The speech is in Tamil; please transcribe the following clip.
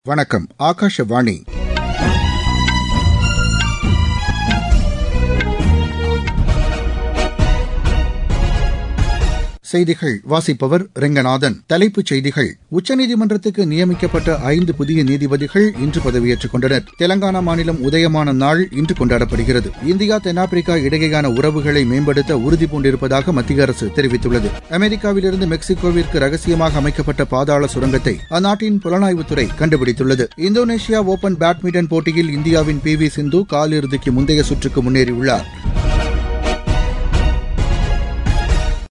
வணக்கம். ஆகாஷவாணி. செய்திகள் வாசிப்பவர் ரெங்கநாதன். தலைப்புச் செய்திகள். உச்சநீதிமன்றத்துக்கு நியமிக்கப்பட்ட 5 புதிய நீதிபதிகள் இன்று பதவியேற்றுக் கொண்டனர். தெலங்கானா மாநிலம் உதயமான நாள் இன்று கொண்டாடப்படுகிறது. இந்தியா தென்னாப்பிரிக்கா இடையேயான உறவுகளை மேம்படுத்த உறுதிபூண்டிருப்பதாக மத்திய அரசு தெரிவித்துள்ளது. அமெரிக்காவிலிருந்து மெக்சிகோவிற்கு ரகசியமாக அமைக்கப்பட்ட பாதாள சுரங்கத்தை அந்நாட்டின் புலனாய்வுத்துறை கண்டுபிடித்துள்ளது. இந்தோனேஷியா ஓபன் பேட்மிண்டன் போட்டியில் இந்தியாவின் PV சிந்து காலிறுதிக்கு முந்தைய சுற்றுக்கு முன்னேறியுள்ளார்.